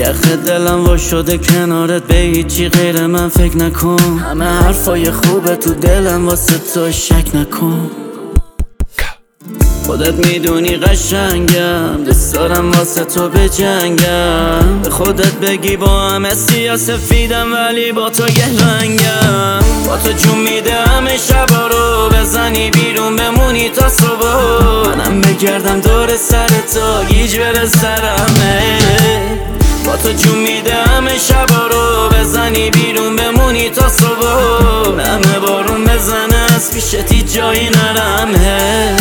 نرخ دلم وا شده کنارت، به هیچی غیر من فکر نکن. همه حرفای خوبه تو دلم واسه تو، شک نکن. خودت میدونی قشنگم، دوست دارم واسه تو بجنگم. به خودت بگی با همه سیاسفیدم ولی با تو یه رنگم. با تو جون میده همه شبا رو، بزنی بیرون بمونی تا صبح. منم بگردم دور سر تو، گیج بره سرمه. با تو جون میده همه شبا رو، بزنی بیرون بمونی تا صبح. همه بارون بزنه از پیشت هیچ جایی نرمه.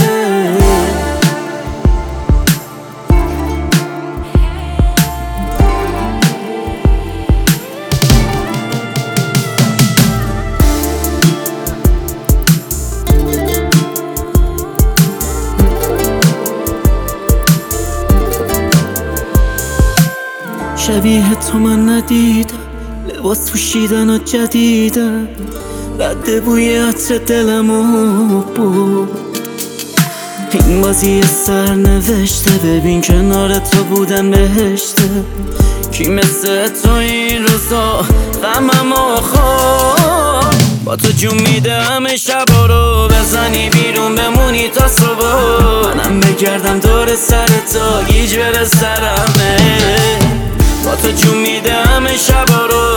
شبیه تو من ندیدم، لباس پوشیدن و جدیدم. رد بوی عطر دلمو بود. این بازی سرنوشته، ببین کنار تو بودن بهشته. کی مثل تو این روزا غممو خورد. با تو جون میده همه شبا رو، بزنی بیرون بمونی تا صبح. منم بگردم دور سر تو، گیج بره سرمه. با تو جون میده همه شبا رو،